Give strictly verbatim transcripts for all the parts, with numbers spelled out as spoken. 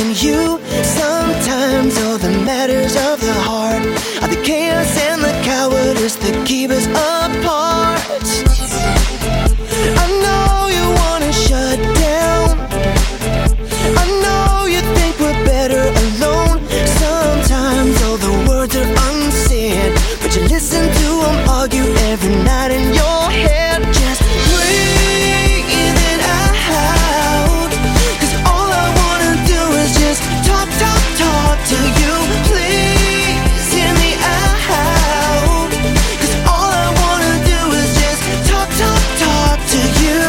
and you. Sometimes all the matters of the heart are the chaos and the cowardice that keep us apart. I know you wanna shut down, I know you think we're better alone. Sometimes all the words are unsaid, but you listen to them argue every night in your head. Just breathe it out, 'cause all I wanna do is just talk, talk, talk to you. Please hear me out, 'cause all I wanna do is just talk, talk, talk to you.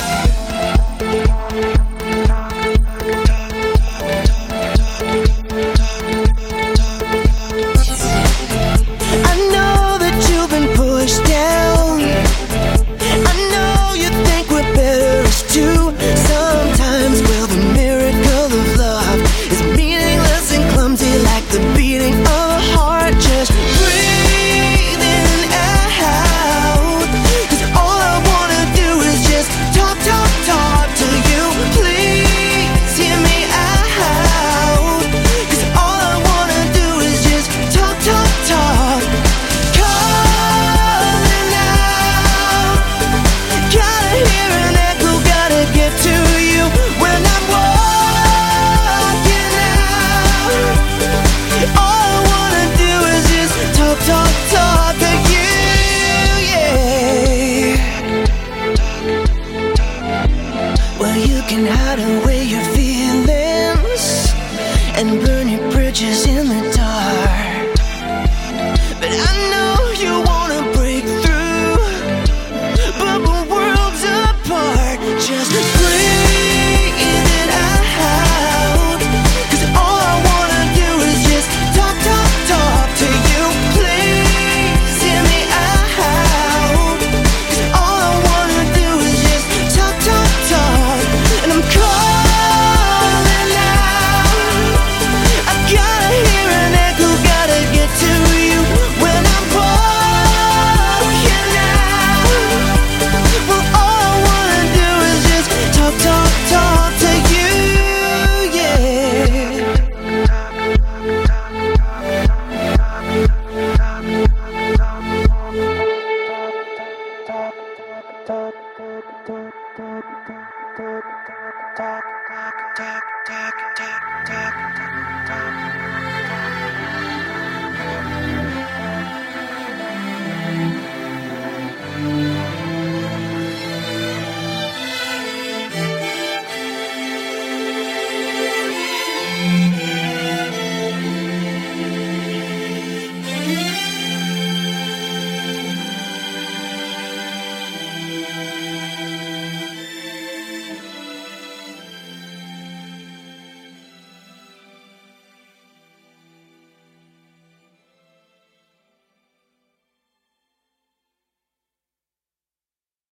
I know that you've been pushed down, I know you think we're better as two. Sometimes, well, the miracle of love is meaningless and clumsy like the beating of a heart. Just breathe in and out, 'cause all I wanna do is just talk, talk, talk to you. Please hear me out, 'cause all I wanna do is just talk, talk, talk. Calling out, gotta hear an echo, gotta get to you when I'm walking out. All I wanna do is just talk, talk, talk to you, yeah. Well, you can hide away your feelings and burn